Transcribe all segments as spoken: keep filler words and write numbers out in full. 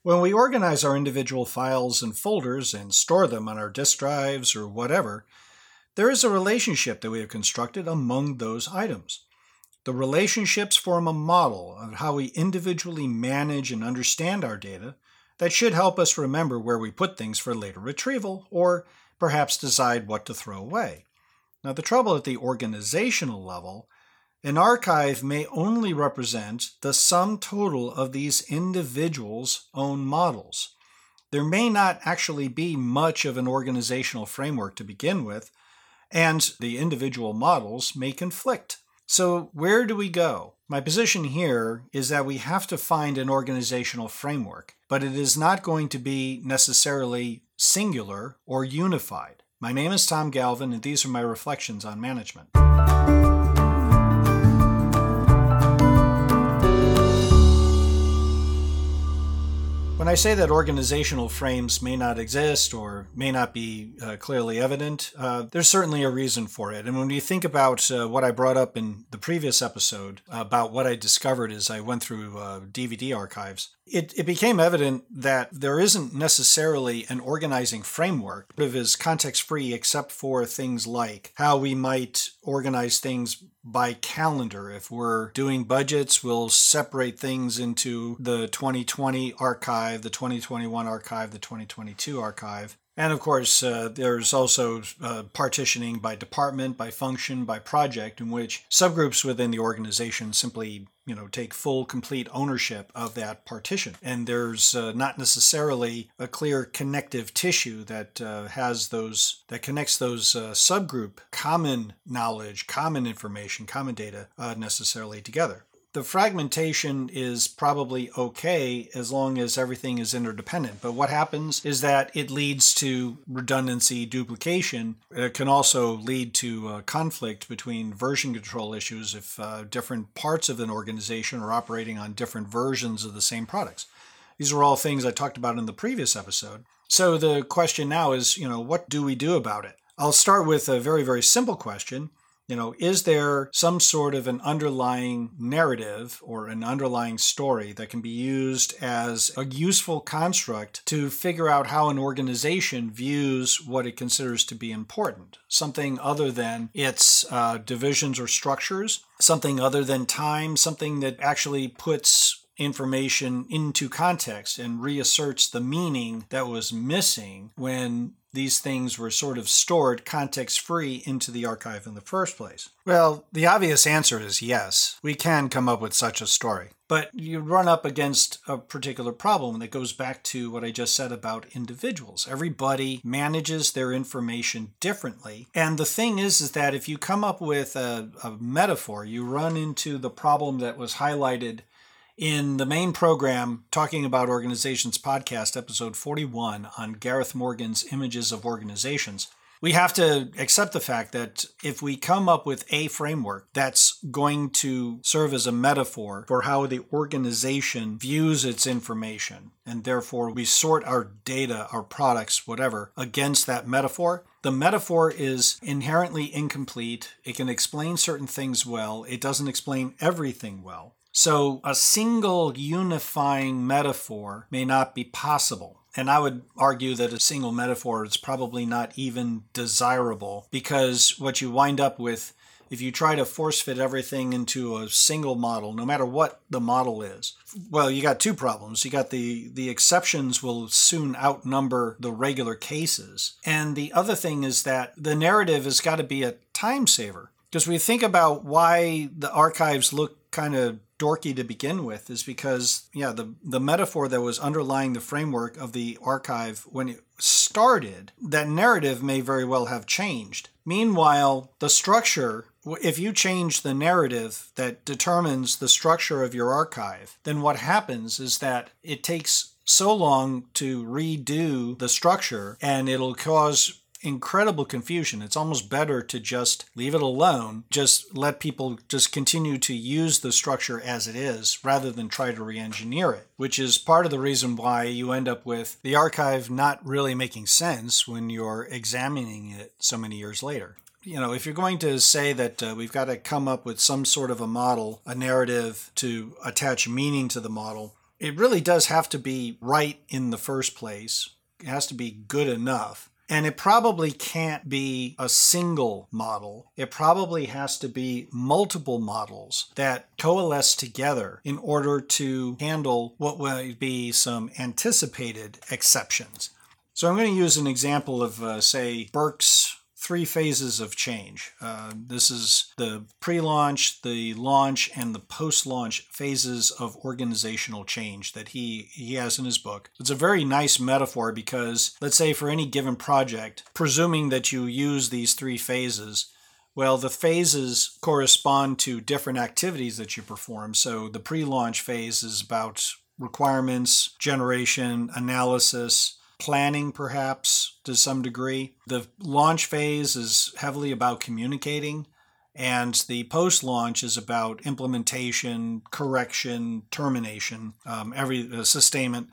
When we organize our individual files and folders and store them on our disk drives or whatever, there is a relationship that we have constructed among those items. The relationships form a model of how we individually manage and understand our data that should help us remember where we put things for later retrieval, or perhaps decide what to throw away. Now, the trouble at the organizational level, an archive may only represent the sum total of these individuals' own models. There may not actually be much of an organizational framework to begin with, and the individual models may conflict. So where do we go? My position here is that we have to find an organizational framework, but it is not going to be necessarily singular or unified. My name is Tom Galvin, and these are my reflections on management. When I say that organizational frames may not exist or may not be uh, clearly evident, uh, there's certainly a reason for it. And when you think about uh, what I brought up in the previous episode about what I discovered as I went through uh, D V D archives, it, it became evident that there isn't necessarily an organizing framework that is context-free except for things like how we might organize things by calendar. If we're doing budgets, we'll separate things into the twenty twenty archive, the twenty twenty-one archive, the twenty twenty-two archive. And of course, uh, there's also uh, partitioning by department, by function, by project, in which subgroups within the organization simply, you know, take full, complete ownership of that partition. And there's uh, not necessarily a clear connective tissue that uh, has those, that connects those uh, subgroup common knowledge, common information, common data uh, necessarily together. The fragmentation is probably okay as long as everything is interdependent. But what happens is that it leads to redundancy, duplication. It can also lead to uh, conflict between version control issues if uh, different parts of an organization are operating on different versions of the same products. These are all things I talked about in the previous episode. So the question now is, you know, what do we do about it? I'll start with a very, very simple question. You know, is there some sort of an underlying narrative or an underlying story that can be used as a useful construct to figure out how an organization views what it considers to be important? Something other than its uh, divisions or structures, something other than time, something that actually puts information into context and reasserts the meaning that was missing when these things were sort of stored context-free into the archive in the first place? Well, the obvious answer is yes. We can come up with such a story. But you run up against a particular problem that goes back to what I just said about individuals. Everybody manages their information differently. And the thing is, is that if you come up with a, a metaphor, you run into the problem that was highlighted in the main program, Talking About Organizations podcast, episode forty-one, on Gareth Morgan's Images of Organizations. We have to accept the fact that if we come up with a framework that's going to serve as a metaphor for how the organization views its information, and therefore we sort our data, our products, whatever, against that metaphor, the metaphor is inherently incomplete. It can explain certain things well. It doesn't explain everything well. So a single unifying metaphor may not be possible. And I would argue that a single metaphor is probably not even desirable, because what you wind up with, if you try to force fit everything into a single model, no matter what the model is, well, you got two problems. You got the, the exceptions will soon outnumber the regular cases. And the other thing is that the narrative has got to be a time saver. Because we think about why the archives look kind of dorky to begin with is because, yeah, the, the metaphor that was underlying the framework of the archive when it started, that narrative may very well have changed. Meanwhile, the structure, if you change the narrative that determines the structure of your archive, then what happens is that it takes so long to redo the structure, and it'll cause incredible confusion. It's almost better to just leave it alone, just let people just continue to use the structure as it is rather than try to re-engineer it, which is part of the reason why you end up with the archive not really making sense when you're examining it so many years later. You know, if you're going to say that uh, we've got to come up with some sort of a model, a narrative to attach meaning to the model, it really does have to be right in the first place. It has to be good enough. And it probably can't be a single model. It probably has to be multiple models that coalesce together in order to handle what would be some anticipated exceptions. So I'm going to use an example of, uh, say, Burke's three phases of change. Uh, this is the pre-launch, the launch, and the post-launch phases of organizational change that he, he has in his book. It's a very nice metaphor because, let's say for any given project, presuming that you use these three phases, well, the phases correspond to different activities that you perform. So the pre-launch phase is about requirements, generation, analysis, planning perhaps to some degree. The launch phase is heavily about communicating, and the post-launch is about implementation, correction, termination, um, every uh, sustainment.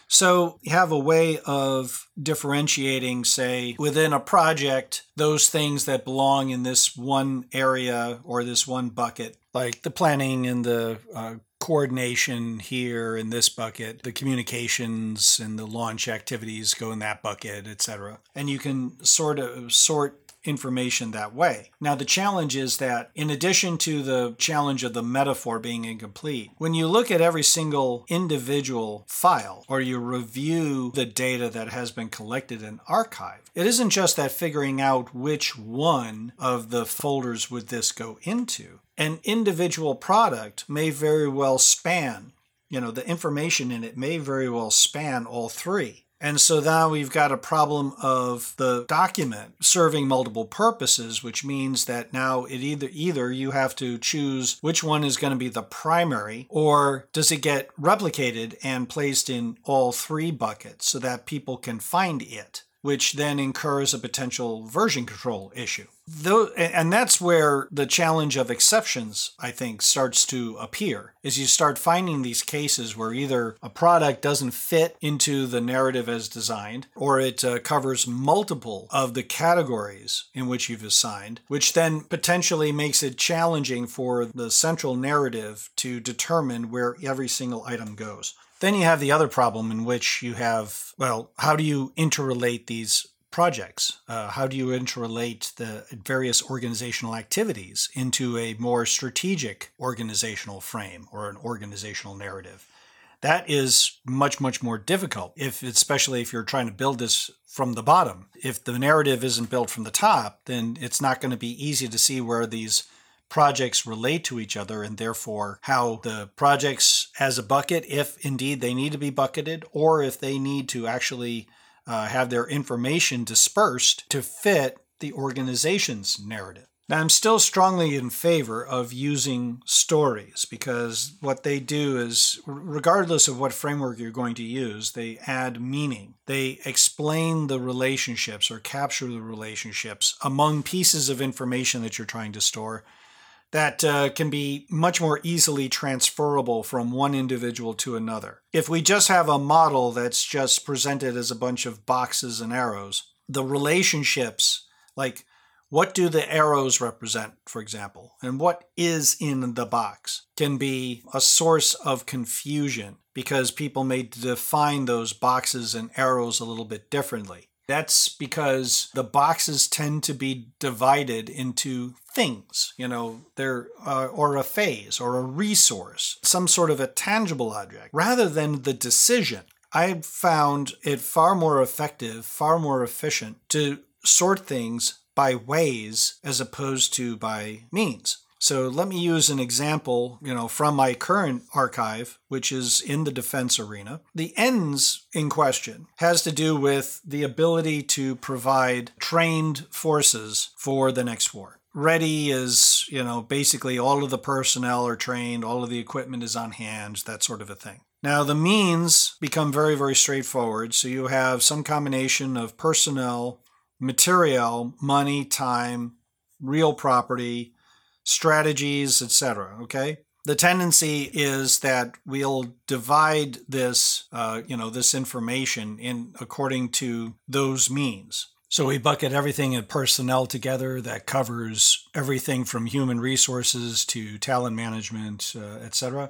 So you have a way of differentiating, say, within a project, those things that belong in this one area or this one bucket, like the planning and the uh, coordination here in this bucket, the communications and the launch activities go in that bucket, et cetera. And you can sort of sort information that way. Now, the challenge is that in addition to the challenge of the metaphor being incomplete, when you look at every single individual file or you review the data that has been collected and archived, it isn't just that figuring out which one of the folders would this go into. An individual product may very well span, you know, the information in it may very well span all three. And so now we've got a problem of the document serving multiple purposes, which means that now it either either you have to choose which one is going to be the primary, or does it get replicated and placed in all three buckets so that people can find it, which then incurs a potential version control issue. Though, and that's where the challenge of exceptions, I think, starts to appear, is you start finding these cases where either a product doesn't fit into the narrative as designed, or it uh, covers multiple of the categories in which you've assigned, which then potentially makes it challenging for the central narrative to determine where every single item goes. Then you have the other problem in which you have, well, how do you interrelate these projects? Uh, how do you interrelate the various organizational activities into a more strategic organizational frame or an organizational narrative? That is much, much more difficult, if especially if you're trying to build this from the bottom. If the narrative isn't built from the top, then it's not going to be easy to see where these projects relate to each other, and therefore how the projects as a bucket, if indeed they need to be bucketed, or if they need to actually uh, have their information dispersed to fit the organization's narrative. Now, I'm still strongly in favor of using stories, because what they do is, regardless of what framework you're going to use, they add meaning. They explain the relationships or capture the relationships among pieces of information that you're trying to store that uh, can be much more easily transferable from one individual to another. If we just have a model that's just presented as a bunch of boxes and arrows, the relationships, like what do the arrows represent, for example, and what is in the box, can be a source of confusion because people may define those boxes and arrows a little bit differently. That's because the boxes tend to be divided into things, you know, they're, uh, or a phase or a resource, some sort of a tangible object, rather than the decision. I found it far more effective, far more efficient to sort things by ways as opposed to by means. So let me use an example, you know, from my current archive, which is in the defense arena. The ends in question has to do with the ability to provide trained forces for the next war. Ready is, you know, basically all of the personnel are trained, all of the equipment is on hand, that sort of a thing. Now, the means become very, very straightforward. So you have some combination of personnel, material, money, time, real property, strategies, et cetera, okay? The tendency is that we'll divide this, uh, you know, this information in according to those means. So we bucket everything in personnel together. That covers everything from human resources to talent management, uh, et cetera.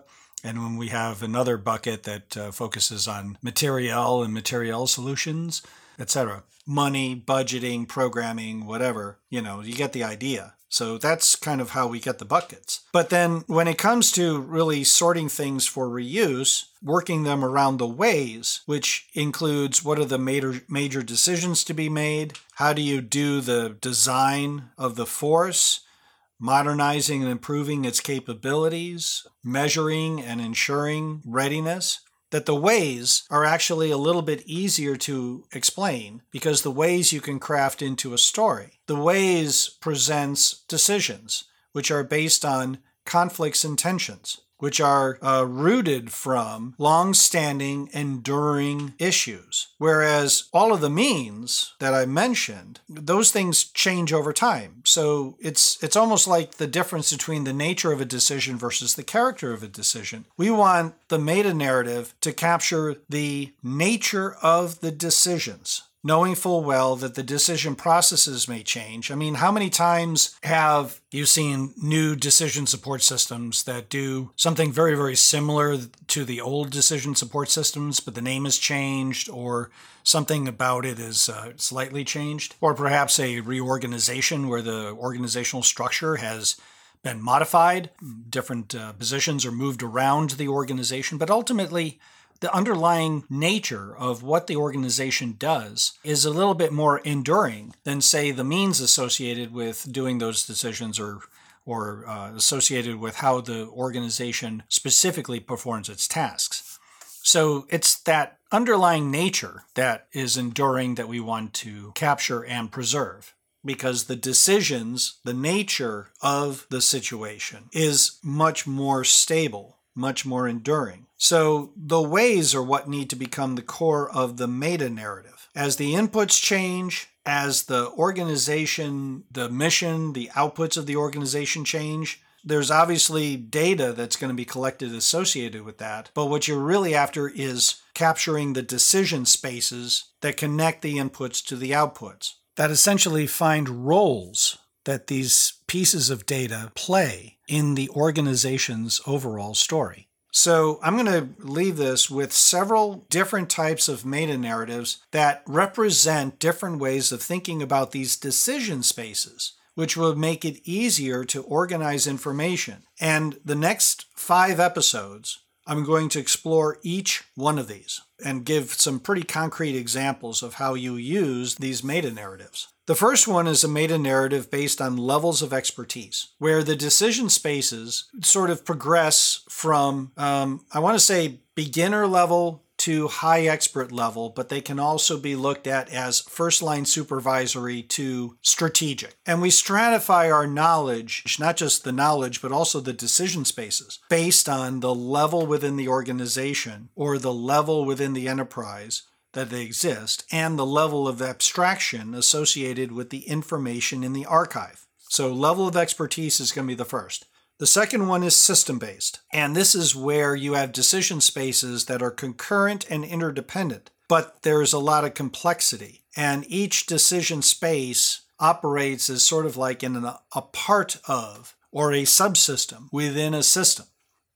And when we have another bucket that uh, focuses on material and material solutions, et cetera. Money, budgeting, programming, whatever, you know, you get the idea. So that's kind of how we get the buckets. But then when it comes to really sorting things for reuse, working them around the ways, which includes what are the major, major decisions to be made? How do you do the design of the force? Modernizing and improving its capabilities, measuring and ensuring readiness, that the ways are actually a little bit easier to explain because the ways you can craft into a story. The ways presents decisions, which are based on conflicts and tensions, which are uh, rooted from long-standing, enduring issues. Whereas all of the means that I mentioned, those things change over time. So it's it's almost like the difference between the nature of a decision versus the character of a decision. We want the meta-narrative to capture the nature of the decisions, knowing full well that the decision processes may change. I mean, how many times have you seen new decision support systems that do something very, very similar to the old decision support systems, but the name has changed or something about it is uh, slightly changed? Or perhaps a reorganization where the organizational structure has been modified, different uh, positions are moved around the organization, but ultimately the underlying nature of what the organization does is a little bit more enduring than, say, the means associated with doing those decisions or or uh, associated with how the organization specifically performs its tasks. So it's that underlying nature that is enduring that we want to capture and preserve, because the decisions, the nature of the situation is much more stable, much more enduring. So the ways are what need to become the core of the meta-narrative. As the inputs change, as the organization, the mission, the outputs of the organization change, there's obviously data that's going to be collected associated with that. But what you're really after is capturing the decision spaces that connect the inputs to the outputs, that essentially find roles that these pieces of data play in the organization's overall story. So I'm going to leave this with several different types of meta-narratives that represent different ways of thinking about these decision spaces, which will make it easier to organize information. And the next five episodes, I'm going to explore each one of these and give some pretty concrete examples of how you use these meta-narratives. The first one is a meta-narrative based on levels of expertise, where the decision spaces sort of progress from, um, I want to say, beginner level to high expert level, but they can also be looked at as first-line supervisory to strategic. And we stratify our knowledge, not just the knowledge, but also the decision spaces, based on the level within the organization or the level within the enterprise that they exist, and the level of abstraction associated with the information in the archive. So level of expertise is going to be the first. The second one is system-based, and this is where you have decision spaces that are concurrent and interdependent, but there's a lot of complexity, and each decision space operates as sort of like in an, a part of or a subsystem within a system.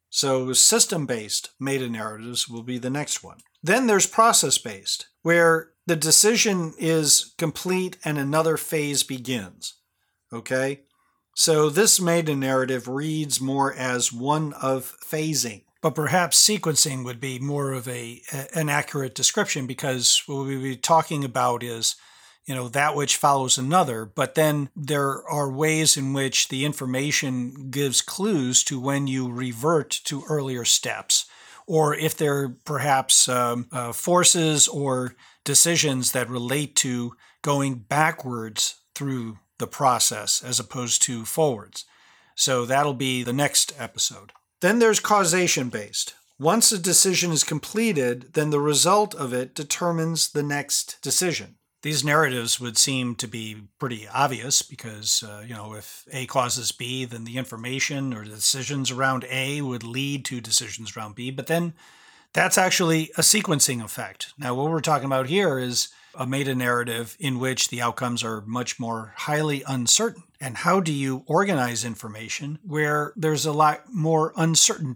So system-based meta-narratives will be the next one. Then there's process-based, where the decision is complete and another phase begins. Okay? So this meta-narrative reads more as one of phasing. But perhaps sequencing would be more of a an accurate description, because what we'll be talking about is, you know, that which follows another, but then there are ways in which the information gives clues to when you revert to earlier steps, or if there are perhaps um, uh, forces or decisions that relate to going backwards through the process as opposed to forwards. So that'll be the next episode. Then there's causation-based. Once a decision is completed, then the result of it determines the next decision. These narratives would seem to be pretty obvious because, uh, you know, if A causes B, then the information or the decisions around A would lead to decisions around B. But then that's actually a sequencing effect. Now, what we're talking about here is a meta-narrative in which the outcomes are much more highly uncertain. And how do you organize information where there's a lot more uncertainty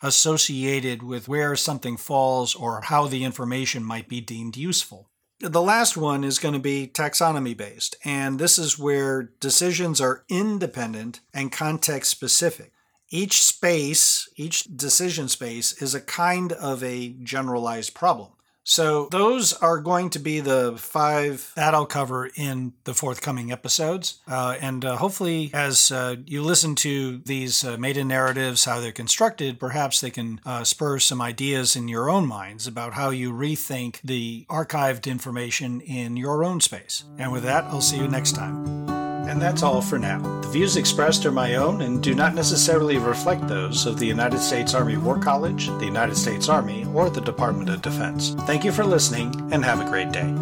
associated with where something falls or how the information might be deemed useful. The last one is going to be taxonomy-based, and this is where decisions are independent and context-specific. Each space, each decision space, is a kind of a generalized problem. So those are going to be the five that I'll cover in the forthcoming episodes. Uh, and uh, hopefully as uh, you listen to these uh, meta-narratives, how they're constructed, perhaps they can uh, spur some ideas in your own minds about how you rethink the archived information in your own space. And with that, I'll see you next time. And that's all for now. The views expressed are my own and do not necessarily reflect those of the United States Army War College, the United States Army, or the Department of Defense. Thank you for listening, and have a great day.